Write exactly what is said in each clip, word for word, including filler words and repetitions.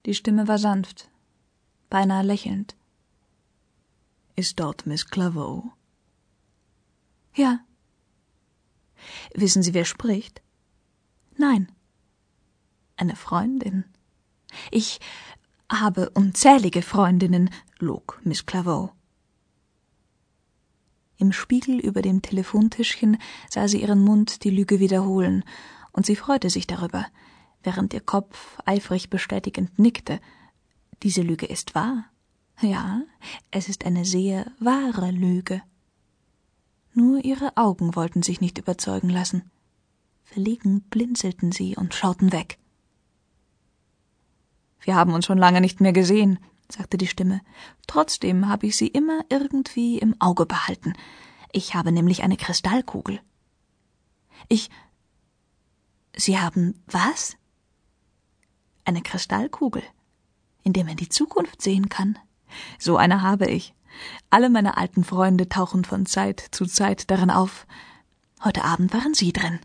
Die Stimme war sanft, beinahe lächelnd. »Ist dort Miss Clairvaux?« »Ja.« »Wissen Sie, wer spricht?« »Nein.« »Eine Freundin?« »Ich habe unzählige Freundinnen«, log Miss Clairvaux. Im Spiegel über dem Telefontischchen sah sie ihren Mund die Lüge wiederholen, und sie freute sich darüber, während ihr Kopf eifrig bestätigend nickte. Diese Lüge ist wahr. Ja, es ist eine sehr wahre Lüge. Nur ihre Augen wollten sich nicht überzeugen lassen. Verlegen blinzelten sie und schauten weg. »Wir haben uns schon lange nicht mehr gesehen«, sagte die Stimme. »Trotzdem habe ich Sie immer irgendwie im Auge behalten. Ich habe nämlich eine Kristallkugel.« »Ich... Sie haben was?« »Eine Kristallkugel, in der man die Zukunft sehen kann. So eine habe ich. Alle meine alten Freunde tauchen von Zeit zu Zeit darin auf. Heute Abend waren Sie drin.«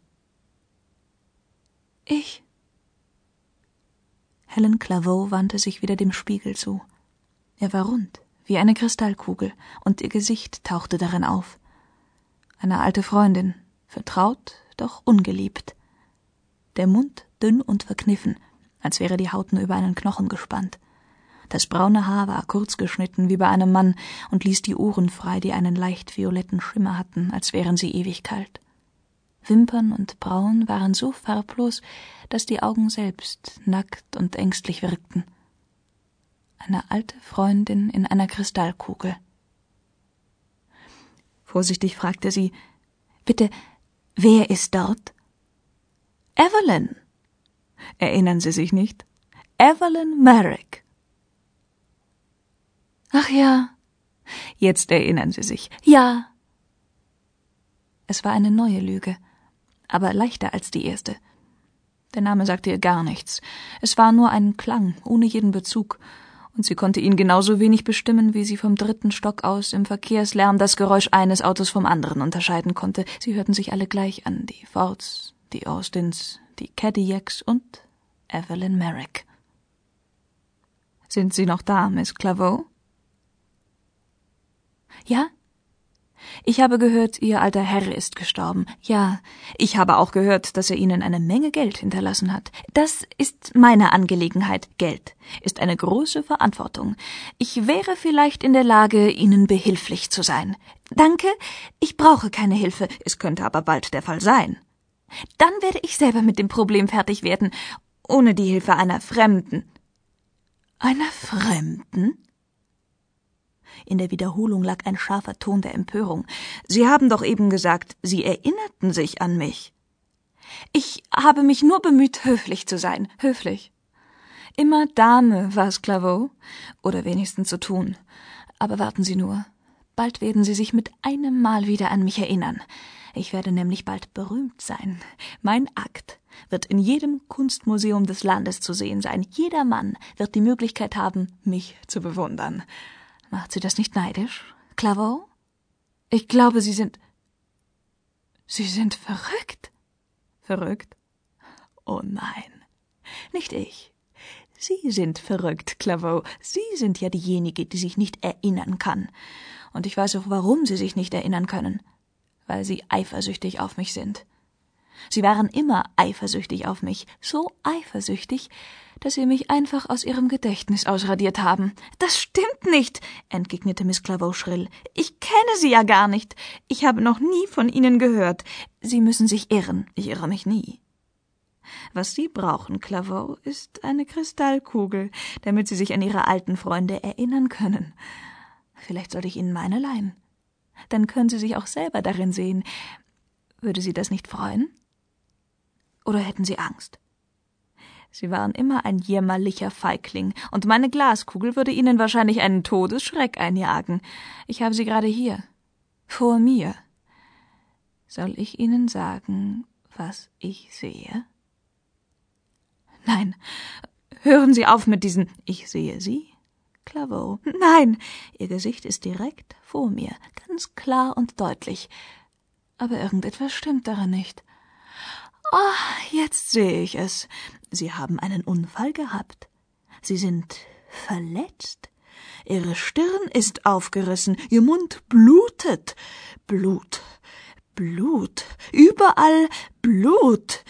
»Ich?« Helen Clairvaux wandte sich wieder dem Spiegel zu. Er war rund, wie eine Kristallkugel, und ihr Gesicht tauchte darin auf. Eine alte Freundin, vertraut, doch ungeliebt. Der Mund dünn und verkniffen, als wäre die Haut nur über einen Knochen gespannt. Das braune Haar war kurz geschnitten wie bei einem Mann und ließ die Ohren frei, die einen leicht violetten Schimmer hatten, als wären sie ewig kalt. Wimpern und Brauen waren so farblos, dass die Augen selbst nackt und ängstlich wirkten. Eine alte Freundin in einer Kristallkugel. Vorsichtig fragte sie, »Bitte, wer ist dort?« »Evelyn.« »Erinnern Sie sich nicht? Evelyn Merrick.« »Ach ja, jetzt erinnern Sie sich. Ja.« Es war eine neue Lüge, aber leichter als die erste. Der Name sagte ihr gar nichts. Es war nur ein Klang, ohne jeden Bezug, und sie konnte ihn genauso wenig bestimmen, wie sie vom dritten Stock aus im Verkehrslärm das Geräusch eines Autos vom anderen unterscheiden konnte. Sie hörten sich alle gleich an, die Fords, die Austins, die Cadillacs und Evelyn Merrick. »Sind Sie noch da, Miss Clairvaux?« »Ja?« »Ich habe gehört, Ihr alter Herr ist gestorben. Ja, ich habe auch gehört, dass er Ihnen eine Menge Geld hinterlassen hat. Das ist meine Angelegenheit. Geld ist eine große Verantwortung. Ich wäre vielleicht in der Lage, Ihnen behilflich zu sein. Danke, ich brauche keine Hilfe. Es könnte aber bald der Fall sein. Dann werde ich selber mit dem Problem fertig werden, ohne die Hilfe einer Fremden.« »Einer Fremden?« In der Wiederholung lag ein scharfer Ton der Empörung. »Sie haben doch eben gesagt, Sie erinnerten sich an mich.« »Ich habe mich nur bemüht, höflich zu sein. Höflich. Immer Dame war es, Clairvaux. Oder wenigstens zu tun. Aber warten Sie nur. Bald werden Sie sich mit einem Mal wieder an mich erinnern. Ich werde nämlich bald berühmt sein. Mein Akt wird in jedem Kunstmuseum des Landes zu sehen sein. Jeder Mann wird die Möglichkeit haben, mich zu bewundern. Macht Sie das nicht neidisch, Clairvaux? Ich glaube, Sie sind... Sie sind verrückt. Verrückt? Oh nein, nicht ich. Sie sind verrückt, Clairvaux. Sie sind ja diejenige, die sich nicht erinnern kann. Und ich weiß auch, warum Sie sich nicht erinnern können. Weil Sie eifersüchtig auf mich sind. Sie waren immer eifersüchtig auf mich, so eifersüchtig, dass Sie mich einfach aus Ihrem Gedächtnis ausradiert haben. »Das stimmt nicht«, entgegnete Miss Clairvaux schrill. »Ich kenne Sie ja gar nicht. Ich habe noch nie von Ihnen gehört. Sie müssen sich irren. Ich irre mich nie. Was Sie brauchen, Clairvaux, ist eine Kristallkugel, damit Sie sich an Ihre alten Freunde erinnern können. Vielleicht sollte ich Ihnen meine leihen. Dann können Sie sich auch selber darin sehen. Würde Sie das nicht freuen? Oder hätten Sie Angst? Sie waren immer ein jämmerlicher Feigling, und meine Glaskugel würde Ihnen wahrscheinlich einen Todesschreck einjagen. Ich habe sie gerade hier, vor mir. Soll ich Ihnen sagen, was ich sehe? Nein, hören Sie auf mit diesen »Ich sehe Sie«, Clairvaux. Nein, Ihr Gesicht ist direkt vor mir, ganz klar und deutlich. Aber irgendetwas stimmt daran nicht. Ah, jetzt sehe ich es. Sie haben einen Unfall gehabt. Sie sind verletzt. Ihre Stirn ist aufgerissen, Ihr Mund blutet. Blut, Blut, überall Blut.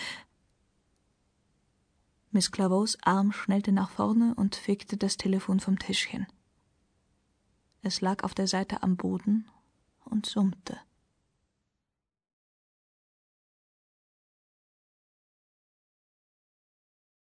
Miss Clairvaus Arm schnellte nach vorne und fegte das Telefon vom Tischchen. Es lag auf der Seite am Boden und summte.